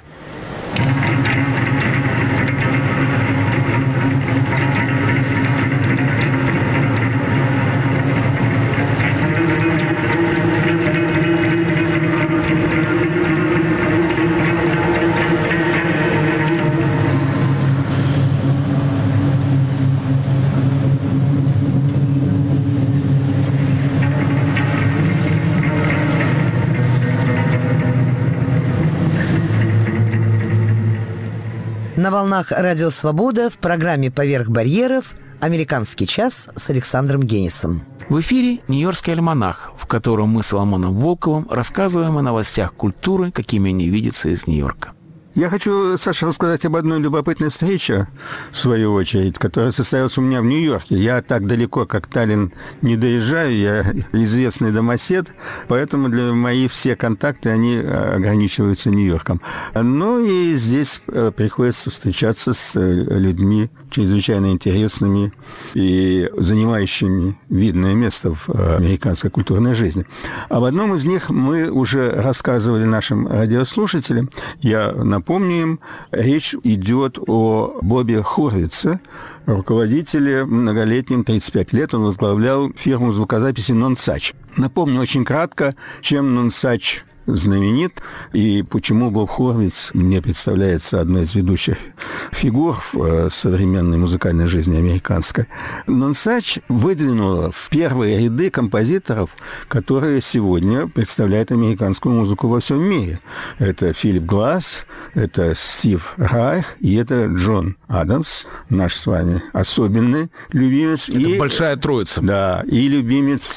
На волнах «Радио Свобода» в программе «Поверх барьеров» «Американский час» с Александром Генисом. В эфире «Нью-Йоркский альманах», в котором мы с Соломоном Волковым рассказываем о новостях культуры, какими они видятся из Нью-Йорка. Я хочу, Саша, рассказать об одной любопытной встрече, в свою очередь, которая состоялась у меня в Нью-Йорке. Я так далеко, как Таллин, не доезжаю, я известный домосед, поэтому для мои все контакты, они ограничиваются Нью-Йорком. Ну и здесь приходится встречаться с людьми чрезвычайно интересными и занимающими видное место в американской культурной жизни. Об одном из них мы уже рассказывали нашим радиослушателям. Я напомню им, речь идет о Бобби Хорвице, руководителе многолетним, 35 лет, он возглавлял фирму звукозаписи «Нонсач». Напомню очень кратко, чем «Нонсач» знаменит, и почему Боб Хоровиц мне представляется одной из ведущих фигур в современной музыкальной жизни американской. Нонсач выдвинула в первые ряды композиторов, которые сегодня представляют американскую музыку во всем мире. Это Филипп Гласс, это Стив Райх и это Джон Адамс, наш с вами особенный любимец. Это и большая троица. Да, и любимец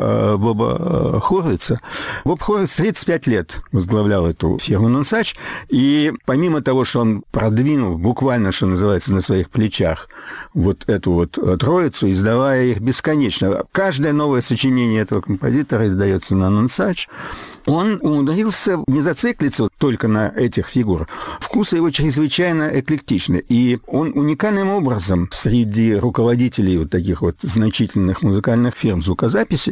Боба Хоровица. Боб Хоровиц 35 лет возглавлял эту фирму Нонсач, и помимо того, что он продвинул буквально, что называется, на своих плечах вот эту вот троицу, издавая их бесконечно. Каждое новое сочинение этого композитора издается на Нонсач. Он умудрился не зациклиться только на этих фигурах. Вкусы его чрезвычайно эклектичны. И он уникальным образом среди руководителей вот таких вот значительных музыкальных фирм звукозаписи,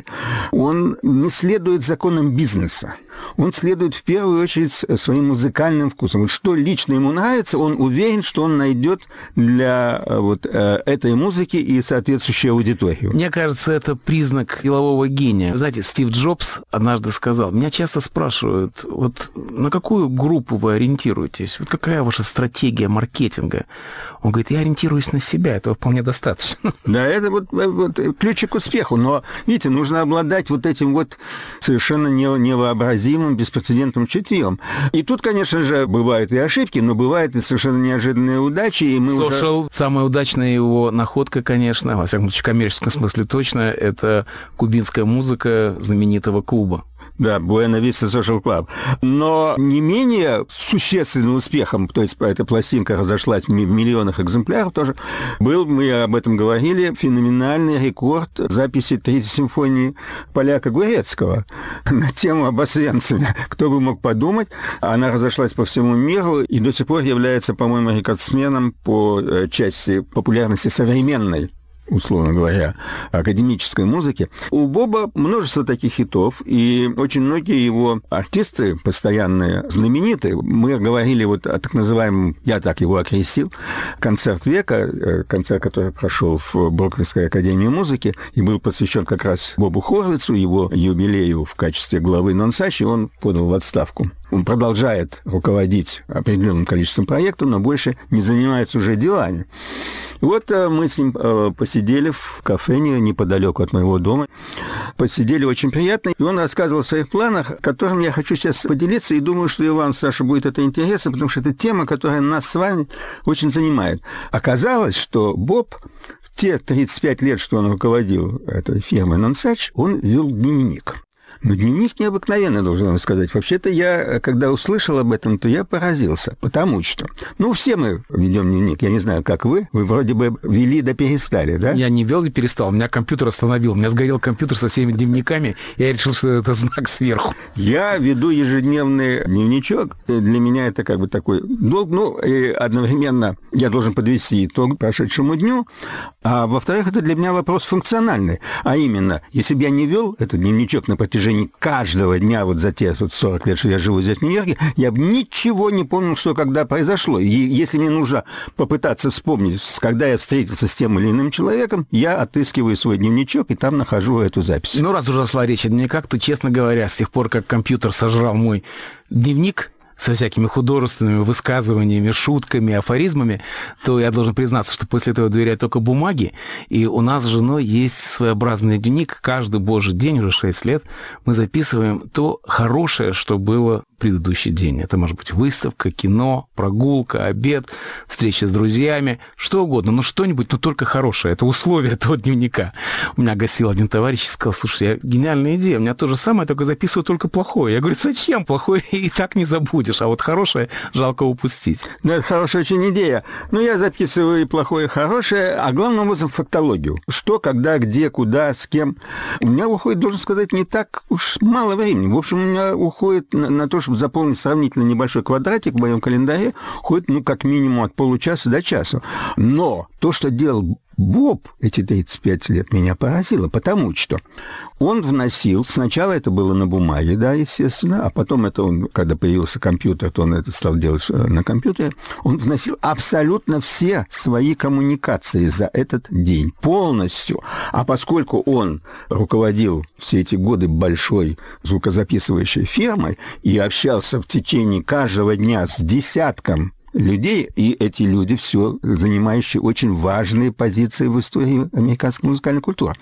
он не следует законам бизнеса. Он следует в первую очередь своим музыкальным вкусом. Вот что лично ему нравится, он уверен, что он найдет для вот этой музыки и соответствующую аудиторию. Мне кажется, это признак делового гения. Знаете, Стив Джобс однажды сказал, меня часто спрашивают, вот на какую группу вы ориентируетесь? Вот какая ваша стратегия маркетинга? Он говорит, я ориентируюсь на себя, этого вполне достаточно. Да, это вот ключик к успеху. Но, видите, нужно обладать вот этим вот совершенно невообразимым, беспрецедентным чутьем. И тут, конечно же, бывают и ошибки, но бывают и совершенно неожиданные удачи. И мы Social, самая удачная его находка, конечно, во всяком случае, в коммерческом смысле точно, это кубинская музыка знаменитого клуба. Да, Буэна Виста Social Club. Но не менее существенным успехом, то есть эта пластинка разошлась в миллионах экземпляров тоже, был, мы об этом говорили, феноменальный рекорд записи Третьей симфонии поляка Гурецкого на тему об Освенциме. Кто бы мог подумать, она разошлась по всему миру и до сих пор является, по-моему, рекордсменом по части популярности современной, условно говоря, академической музыки. У Боба множество таких хитов, и очень многие его артисты постоянные, знаменитые. Мы говорили вот о так называемом, я так его окрестил, концерт века, концерт, который прошел в Бруклинской академии музыки и был посвящен как раз Бобу Хоровицу, его юбилею в качестве главы Нонсач, и он подал в отставку. Он продолжает руководить определенным количеством проектов, но больше не занимается уже делами. Вот мы с ним посидели в кафе неподалеку от моего дома. Посидели очень приятно. И он рассказывал о своих планах, которыми я хочу сейчас поделиться. И думаю, что и вам, Саша, будет это интересно, потому что это тема, которая нас с вами очень занимает. Оказалось, что Боб в те 35 лет, что он руководил этой фирмой Нонсач, он вел дневник. Но дневник необыкновенный, должен вам сказать. Вообще-то я, когда услышал об этом, то я поразился. Потому что, все мы ведем дневник. Я не знаю, как вы. Вы вроде бы вели да перестали, да? Я не вел и перестал. У меня компьютер остановил. У меня сгорел компьютер со всеми дневниками. Я решил, что это знак сверху. Я веду ежедневный дневничок. Для меня это как бы такой долг. И одновременно я должен подвести итог прошедшему дню. А во-вторых, это для меня вопрос функциональный. А именно, если бы я не вел этот дневничок на протяжении каждого дня вот за те 40 лет, что я живу здесь в Нью-Йорке, я бы ничего не помнил, что когда произошло. И если мне нужно попытаться вспомнить, когда я встретился с тем или иным человеком, я отыскиваю свой дневничок и там нахожу эту запись. Раз уже зашла речь о дневниках, то, честно говоря, с тех пор, как компьютер сожрал мой дневник со всякими художественными высказываниями, шутками, афоризмами, то я должен признаться, что после этого доверяю только бумаге. И у нас с женой есть своеобразный дневник. Каждый божий день, уже 6 лет, мы записываем то хорошее, что было в предыдущий день. Это может быть выставка, кино, прогулка, обед, встреча с друзьями, что угодно, но что-нибудь, но только хорошее. Это условие этого дневника. У меня гостил один товарищ и сказал, слушай, гениальная идея, у меня то же самое, только записываю только плохое. Я говорю, зачем? Плохое и так не забудешь, а вот хорошее жалко упустить. Это хорошая очень идея. Я записываю и плохое, и хорошее, а главным образом фактологию. Что, когда, где, куда, с кем. У меня уходит, должен сказать, не так уж мало времени. В общем, у меня уходит на то, чтобы заполнить сравнительно небольшой квадратик в моем календаре, уходит, как минимум от получаса до часа. Но то, что делал Боб эти 35 лет меня поразило, потому что он вносил, сначала это было на бумаге, да, естественно, а потом это он, когда появился компьютер, то он это стал делать на компьютере, он вносил абсолютно все свои коммуникации за этот день, полностью. А поскольку он руководил все эти годы большой звукозаписывающей фирмой и общался в течение каждого дня с десятком людей, и эти люди все занимающие очень важные позиции в истории американской музыкальной культуры,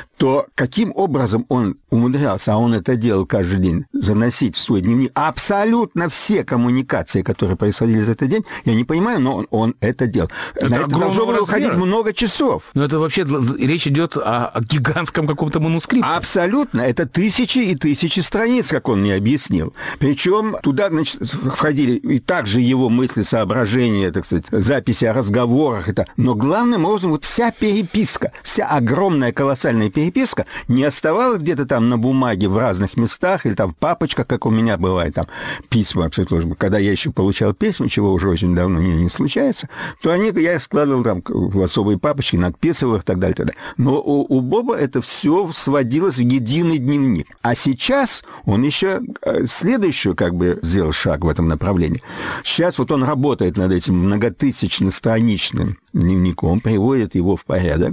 то каким образом он умудрялся, а он это делал каждый день, заносить в свой дневник абсолютно все коммуникации, которые происходили за этот день, я не понимаю, но он это делал. Это на это должно было уходить много часов. Но это вообще речь идет о гигантском каком-то манускрипте. Абсолютно. Это тысячи и тысячи страниц, как он мне объяснил. Причем туда, значит, входили и также его мысли, соображения, так сказать, записи о разговорах. Но главным образом вот вся переписка, вся огромная колоссальная переписка не оставалась где-то там на бумаге в разных местах или там в папочках, как у меня бывает, там письма, когда я еще получал письма, чего уже очень давно не случается, то я складывал там в особые папочки, надписывал их и так далее, так далее. Но у Боба это все сводилось в единый дневник. А сейчас он еще следующую сделал шаг в этом направлении. Сейчас вот он работает над этим многотысячно-страничным дневником, приводит его в порядок,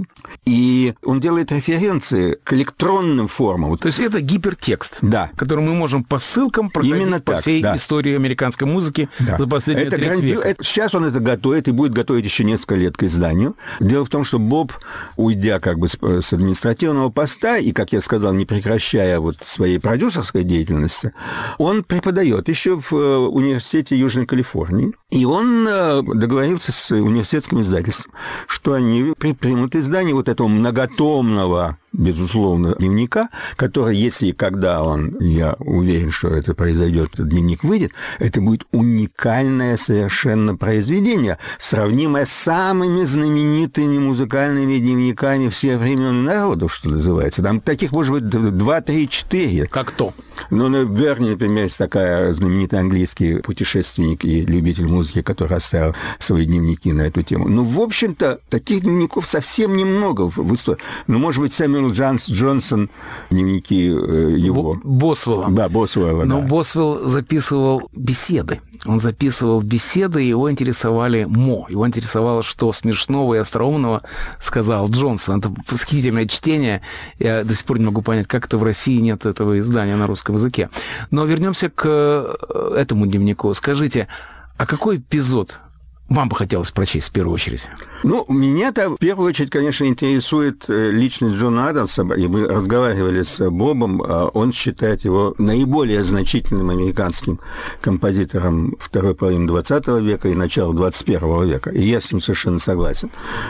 и он делает референции к электронным формам. То есть это гипертекст, да, который мы можем по ссылкам проходить именно по всей истории американской музыки за последние 30 века. Сейчас он это готовит и будет готовить еще несколько лет к изданию. Дело в том, что Боб, уйдя с административного поста и, как я сказал, не прекращая своей продюсерской деятельности, он преподает еще в университете Южной Калифорнии. И он договорился с университетским издательством, что они примут издание этого многотомного, безусловно, дневника, который, если и когда я уверен, что это произойдет, дневник выйдет, это будет уникальное совершенно произведение, сравнимое с самыми знаменитыми музыкальными дневниками всех времен и народов, что называется. Там таких, может быть, 2, 3, 4. Как то? Берни, например, есть такая знаменитый английский путешественник и любитель музыки, который оставил свои дневники на эту тему. В общем-то, таких дневников совсем немного в истории. Может быть, Сэмюэл Джонсон, дневники его. Босвелла. Да, Босвелла. Но Босвелл записывал беседы. Он записывал беседы, и его интересовали Его интересовало, что смешного и остроумного сказал Джонсон. Это восхитительное чтение. Я до сих пор не могу понять, как это в России нет этого издания на русском языке. Но вернемся к этому дневнику. Скажите, а какой эпизод вам бы хотелось прочесть в первую очередь? Меня-то в первую очередь, конечно, интересует личность Джона Адамса. И мы разговаривали с Бобом. Он считает его наиболее значительным американским композитором второй половины 20 века и начала 21 века. И я с ним совершенно согласен.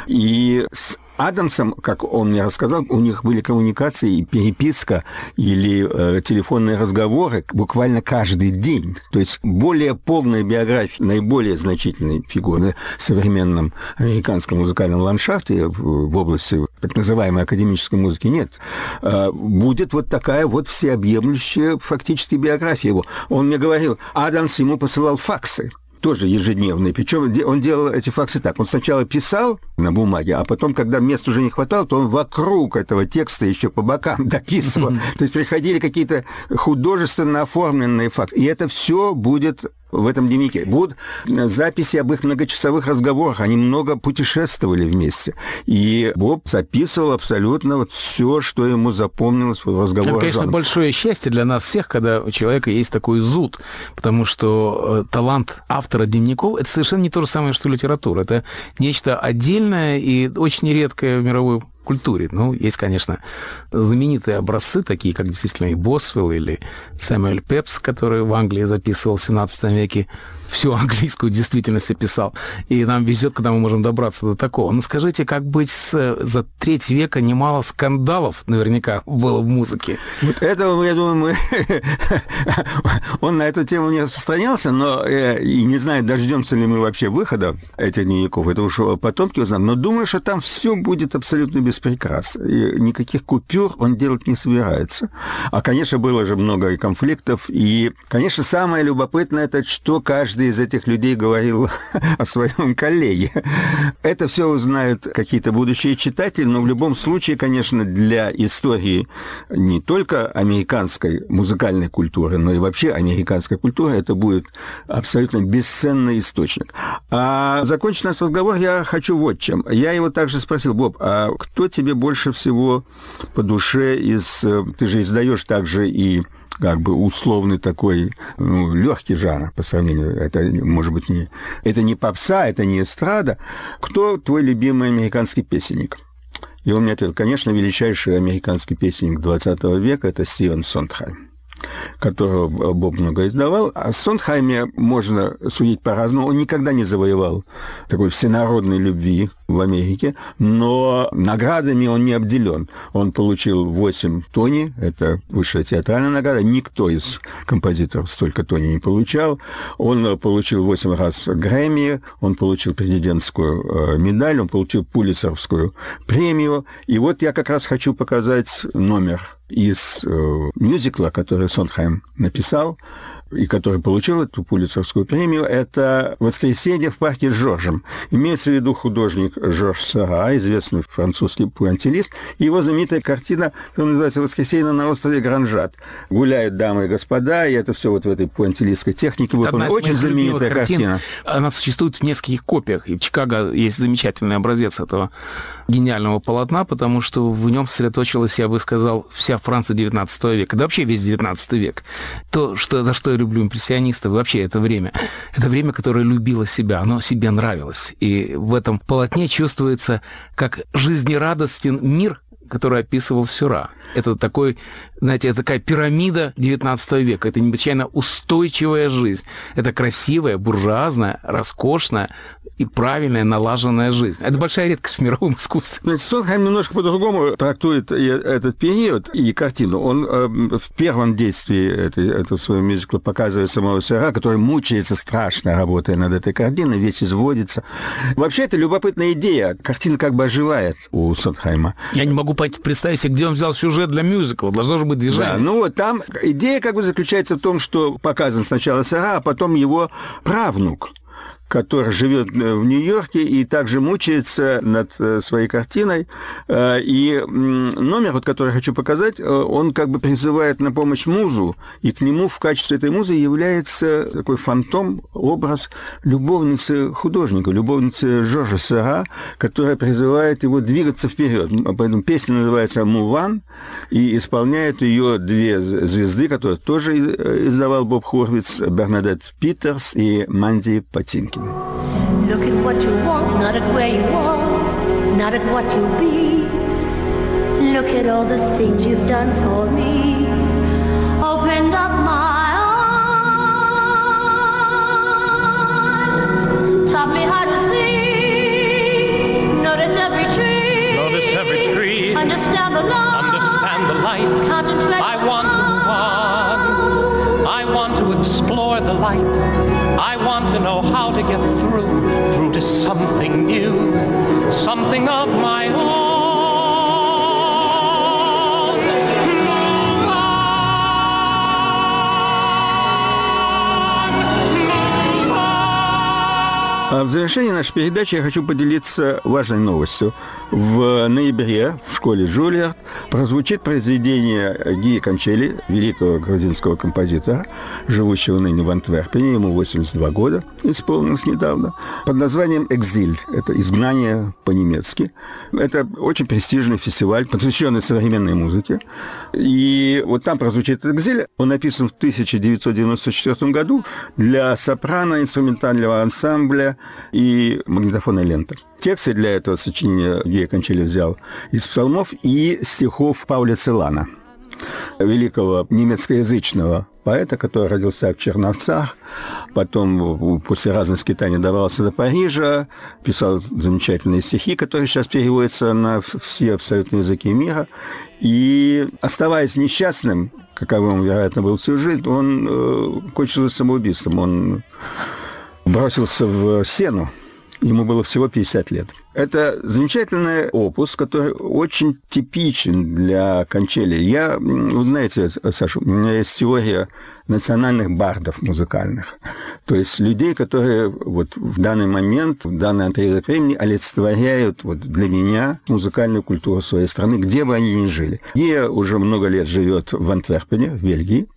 И с Адамсом, как он мне рассказал, у них были коммуникации, переписка или телефонные разговоры буквально каждый день. То есть более полная биография наиболее значительной фигуры в современном американском музыкальном ландшафте в области так называемой академической музыки нет. Будет такая всеобъемлющая фактически биография его. Он мне говорил, Адамс ему посылал факсы. Тоже ежедневные. Причем он делал эти факсы так. Он сначала писал на бумаге, а потом, когда места уже не хватало, то он вокруг этого текста еще по бокам дописывал. То есть приходили какие-то художественно оформленные факты. И это все будет в этом дневнике. Будут записи об их многочасовых разговорах. Они много путешествовали вместе. И Боб записывал абсолютно все, что ему запомнилось в разговорах. Это, конечно, большое счастье для нас всех, когда у человека есть такой зуд, потому что талант автора дневников – это совершенно не то же самое, что литература. Это нечто отдельное и очень редкое в мировой культуре. Есть, конечно, знаменитые образцы, такие как действительно и Босвелл или Сэмюэль Пепс, который в Англии записывал в 17 веке, всю английскую действительность описал. И нам везет, когда мы можем добраться до такого. Но скажите, как быть за треть века немало скандалов наверняка было в музыке? Это, я думаю, он на эту тему не распространялся, но и не знаю, дождемся ли мы вообще выхода этих дневников. Это уж потомки узнают. Но думаю, что там все будет абсолютно без прикрас. И никаких купюр он делать не собирается. А, конечно, было же много и конфликтов. И, конечно, самое любопытное, это что каждый каждый из этих людей говорил о своем коллеге. Это все узнают какие-то будущие читатели, но в любом случае, конечно, для истории не только американской музыкальной культуры, но и вообще американской культуры это будет абсолютно бесценный источник. А закончить наш разговор я хочу вот чем. Я его также спросил: Боб, а кто тебе больше всего по душе из... Ты же издаешь также и как бы условный такой, легкий жанр по сравнению. Это, может быть, не... Это не попса, это не эстрада. Кто твой любимый американский песенник? И он мне ответил: конечно, величайший американский песенник 20 века – это Стивен Сондхайм, которого Боб много издавал. О Сондхайме можно судить по-разному. Он никогда не завоевал такой всенародной любви в Америке, но наградами он не обделен. Он получил 8 Тони, это высшая театральная награда. Никто из композиторов столько Тони не получал. Он получил 8 раз Грэмми, он получил президентскую медаль, он получил Пулитцеровскую премию. И вот я как раз хочу показать номер из мюзикла, который Сондхайм написал и который получил эту Пулитцеровскую премию. Это «Воскресенье в парке с Жоржем». Имеется в виду художник Жорж Сера, известный французский пуантилист. Его знаменитая картина, которая называется «Воскресенье на острове Гранжат». Гуляют дамы и господа, и это все вот в этой пуантилистской технике выполнено. Очень знаменитая картина. Она существует в нескольких копиях. И в Чикаго есть замечательный образец этого гениального полотна, потому что в нем сосредоточилась, я бы сказал, вся Франция XIX века, да вообще весь XIX век. То, за что я люблю импрессионистов, вообще это время, которое любило себя, оно себе нравилось. И в этом полотне чувствуется, как жизнерадостен мир, который описывал Сюра. Это такой, знаете, это такая пирамида XIX века. Это необычайно устойчивая жизнь. Это красивая, буржуазная, роскошная и правильная, налаженная жизнь. Это большая редкость в мировом искусстве. Сондхайм немножко по-другому трактует этот период и картину. Он в первом действии этого своего мюзикла показывает самого Сюра, который мучается страшно, работая над этой картиной, весь изводится. Вообще, это любопытная идея. Картина как бы оживает у Сондхайма. Я не могу представить себе, где он взял сюжет для мюзикла. Должно же быть движение. Да, ну вот там идея как бы заключается в том, что показан сначала Сера, а потом его правнук, который живет в Нью-Йорке и также мучается над своей картиной. И номер, вот, который я хочу показать, он как бы призывает на помощь музу, и к нему в качестве этой музы является такой фантом, образ любовницы художника, любовницы Жоржа Сера, которая призывает его двигаться вперед. Поэтому песня называется «Муван», и исполняют ее две звезды, которые тоже издавал Боб Хорвиц, Бернадетт Питерс и Манди Патинкин. Look at what you want, not at where you are, not at what you'll be. Look at all the things you've done for me. Opened up my arms, taught me how to see. Notice every tree. Notice every tree. Understand the light. Understand the light. Concentrate. I want to run. I want to explore the light. I want to know how to get through to something new, something of my own. В завершении нашей передачи я хочу поделиться важной новостью. В ноябре в школе Джульярд прозвучит произведение Гии Кончели, великого грузинского композитора, живущего ныне в Антверпене, ему 82 года, исполнилось недавно, под названием «Экзиль». Это «Изгнание» по-немецки. Это очень престижный фестиваль, посвященный современной музыке. И вот там прозвучит «Экзиль». Он написан в 1994 году для сопрано, инструментального ансамбля и магнитофонной ленты. Тексты для этого сочинения Гия Кончели взял из псалмов и стихов Пауля Целана, великого немецкоязычного поэта, который родился в Черновцах, потом после разных скитаний добрался до Парижа, писал замечательные стихи, которые сейчас переводятся на все абсолютно языки мира. И, оставаясь несчастным, каковым, вероятно, был всю жизнь, он кончил самоубийством. Он бросился в сену Ему было всего 50 лет. Это замечательный опус, который очень типичен для Кончели. Вы знаете, Саша, у меня есть теория национальных бардов музыкальных. То есть людей, которые вот в данный момент, в данный отрезок времени олицетворяют вот для меня музыкальную культуру своей страны, где бы они ни жили. Гия уже много лет живет в Антверпене, в Бельгии,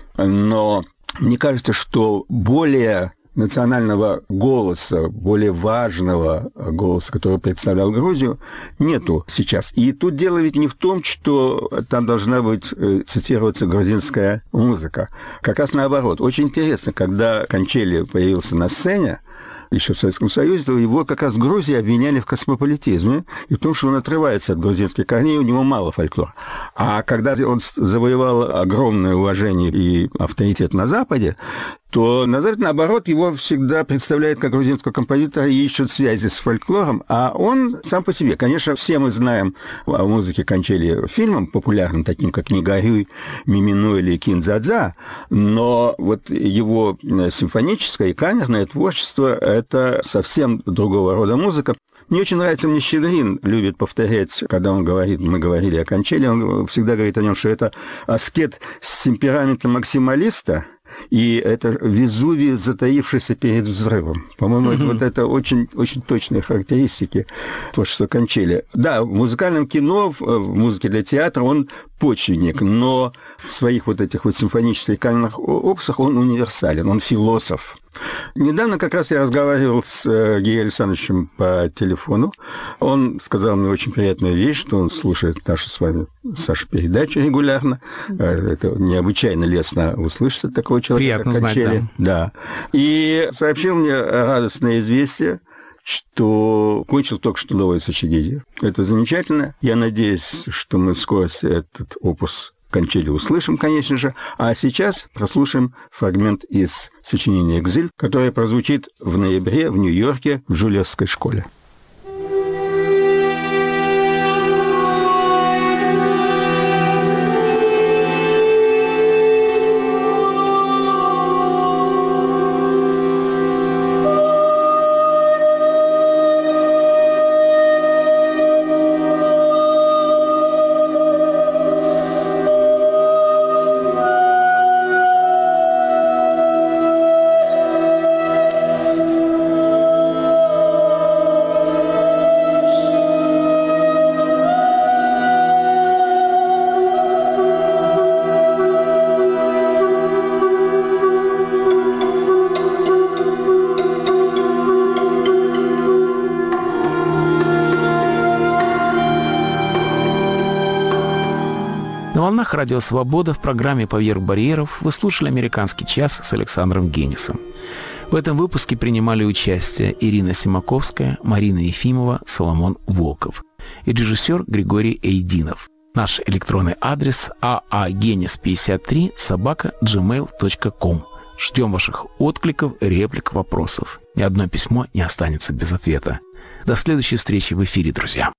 но мне кажется, что более национального голоса, более важного голоса, который представлял Грузию, нету сейчас. И тут дело ведь не в том, что там должна быть цитироваться грузинская музыка. Как раз наоборот. Очень интересно, когда Кончели появился на сцене, еще в Советском Союзе, то его как раз в Грузии обвиняли в космополитизме и в том, что он отрывается от грузинских корней, у него мало фольклора. А когда он завоевал огромное уважение и авторитет на Западе, то на Западе, наоборот, его всегда представляют как грузинского композитора и ищут связи с фольклором, а он сам по себе. Конечно, все мы знаем о музыке Кончели фильмам, популярным, таким как «Негорюй», «Мимино» или «Киндзадза», но вот его симфоническое и камерное творчество – это совсем другого рода музыка. Мне очень нравится, мне Щедрин любит повторять, когда он говорит, мы говорили о Кончели, он всегда говорит о нем, что это аскет с темпераментом максималиста, и это Везувий, затаившийся перед взрывом. По-моему, это очень, очень точные характеристики творчества Кончели. Да, в музыкальном кино, в музыке для театра он почвенник, но в своих вот этих вот симфонических камерных опусах он универсален, он философ. Недавно как раз я разговаривал с Геей Александровичем по телефону. Он сказал мне очень приятную вещь, что он слушает нашу с вами, Саша, передачу регулярно. Это необычайно лестно услышать от такого человека, приятно как Кончели. Знать, да. И сообщил мне радостное известие, что кончил только что новое сочинение. Это замечательно. Я надеюсь, что мы вскоре этот опус Кончели услышим, конечно же. А сейчас прослушаем фрагмент из сочинения «Экзиль», которое прозвучит в ноябре в Нью-Йорке в Жульевской школе. На волнах Радио Свобода в программе «Поверх барьеров» вы слушали «Американский час» с Александром Генисом. В этом выпуске принимали участие Ирина Симаковская, Марина Ефимова, Соломон Волков и режиссер Григорий Эйдинов. Наш электронный адрес aagenis53@gmail.com. Ждем ваших откликов, реплик, вопросов. Ни одно письмо не останется без ответа. До следующей встречи в эфире, друзья.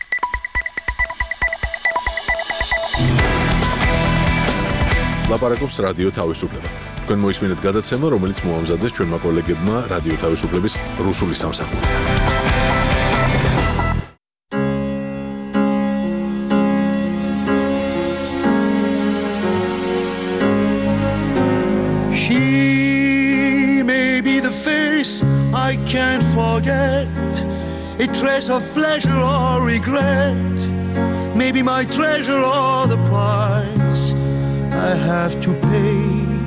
ლაპარაკობს რადიო თავისუფლება. თქვენ მოისმინეთ გადაცემა, რომელიც მოამზადეს ჩვენმა კოლეგებმა რადიო თავისუფლების რუსული სამსახური. She may be the face I can't forget, a trace of pleasure or regret, maybe my treasure or the price I have to pay.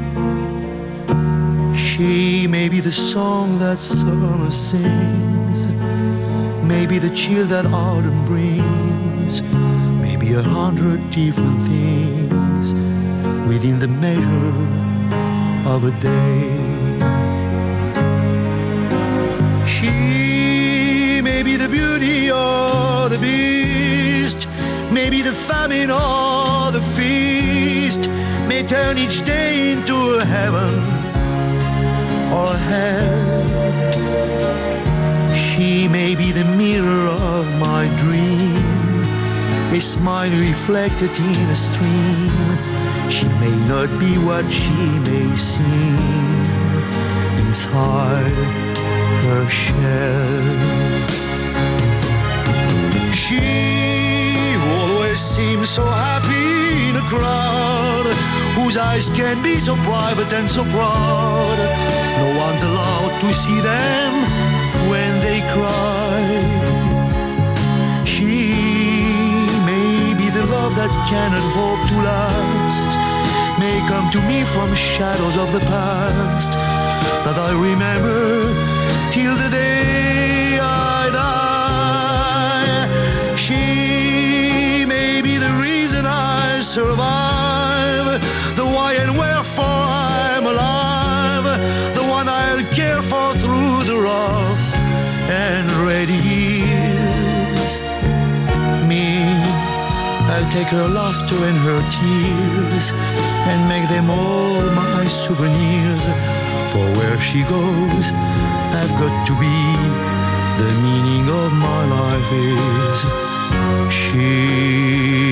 She may be the song that summer sings, maybe the chill that autumn brings, maybe 100 different things within the measure of a day. She may be the beauty or the beast, maybe the famine or the feast, may turn each day into a heaven or hell. She may be the mirror of my dream, a smile reflected in a stream. She may not be what she may seem inside her shell. She always seems so happy in a crowd, whose eyes can be so private and so proud. No one's allowed to see them when they cry. She may be the love that cannot hope to last, may come to me from shadows of the past that I remember till the day I die. She may be the reason I survive, the why and wherefore I'm alive, the one I'll care for through the rough and ready years. Me, I'll take her laughter and her tears and make them all my souvenirs. For where she goes, I've got to be. The meaning of my life is she.